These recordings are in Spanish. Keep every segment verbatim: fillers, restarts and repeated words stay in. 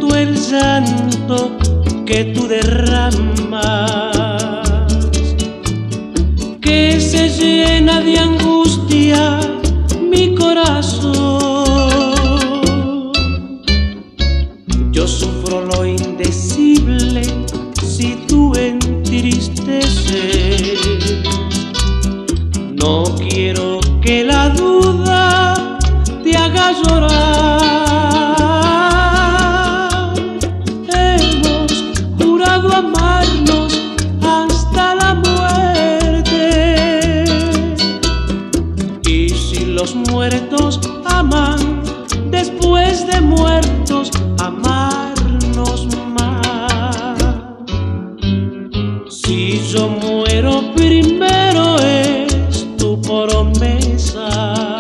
todo el llanto que tú derramas, que se llena de angustia mi corazón. Yo sufro lo indecible si tú entristeces. No quiero que la duda te haga llorar. Hemos jurado amarnos hasta la muerte, y si los muertos aman, después de muertos amarnos más. Si yo muero primero es tu promesa,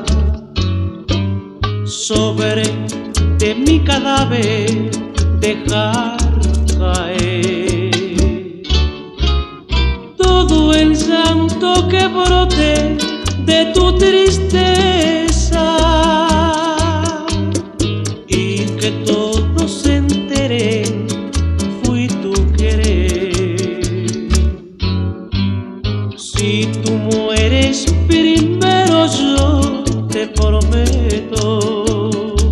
sobre de mi cadáver dejar caer todo el llanto que brote de tu tristeza, y que todos se enteren fui tu querer. Si tú mueres primero, yo te prometo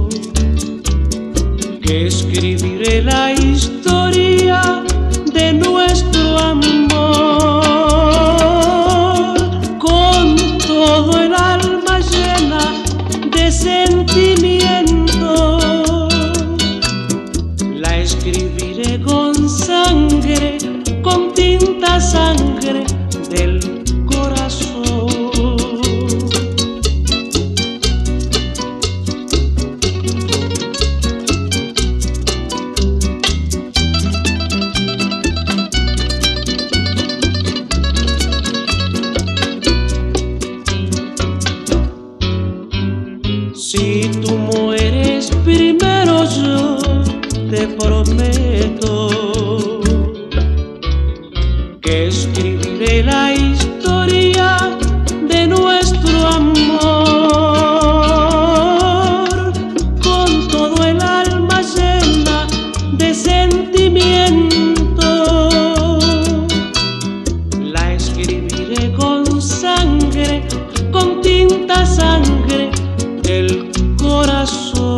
que escribiré la historia de nuestro amor con todo el alma llena de sentimiento. La escribiré con sangre, con tinta sangre del corazón. Si tú mueres primero, yo te prometo que escribiré la historia de nuestro amor con todo el alma llena de sentimiento. La escribiré con sangre, con tinta sangre del corazón.